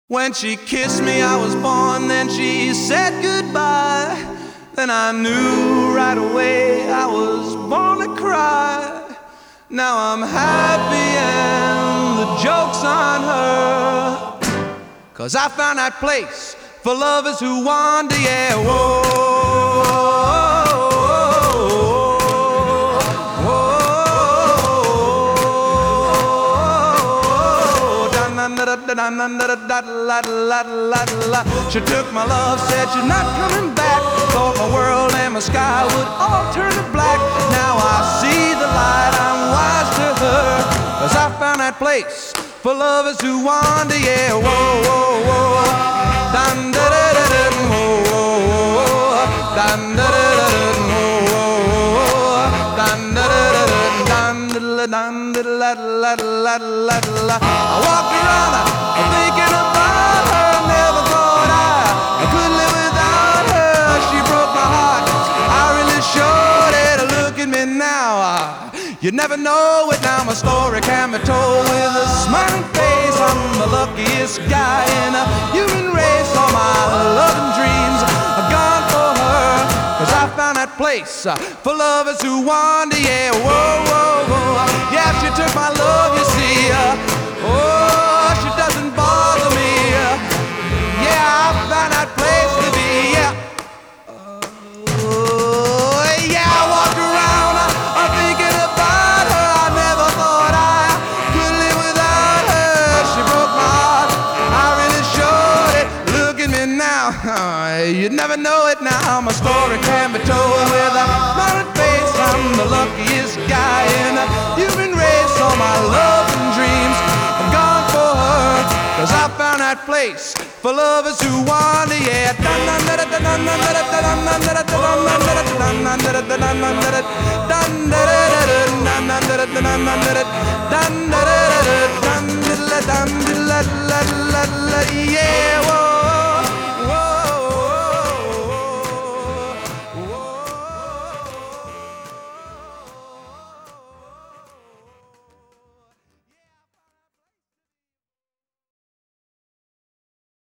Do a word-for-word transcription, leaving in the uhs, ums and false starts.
When she kissed me, I was born, then she said goodbye. Then I knew right away I was born to cry. Now I'm happy and the joke's on her, 'cause I found that place for lovers who wander, yeah, whoa. She took my love, said she's not coming back. Thought my world and my sky would all turn to black. Now I see the light, I'm wise to her, 'cause I found that place for lovers who wander, yeah, whoa, whoa, whoa. Dun da da da da, whoa, whoa, whoa. Dun da da da da, whoa, whoa. Dun da da da da, dun da da dun da da la la la la. I walked around thinking about her, never thought I, I could live without her. She broke my heart, I really showed it. Look at me now, you never know it. Now my story can be told with a smiling face. I'm the luckiest guy in a human race. All my love and dreams are gone for her, 'cause I found that place for lovers who wander, yeah, whoa, whoa, whoa. Yeah, she took my love, you see, uh, oh, she doesn't bother me, uh, yeah, I found that place to be, yeah. Oh, yeah, I walk around, uh, I'm thinking about her. I never thought I could live without her. She broke my heart, I really showed it. Look at me now, you'd never know it now. My story can be told with a smiling face. I'm the luckiest guy in a human race. All my love and dreams are gone for her, 'cause I found that place for lovers who wander, yeah. Dun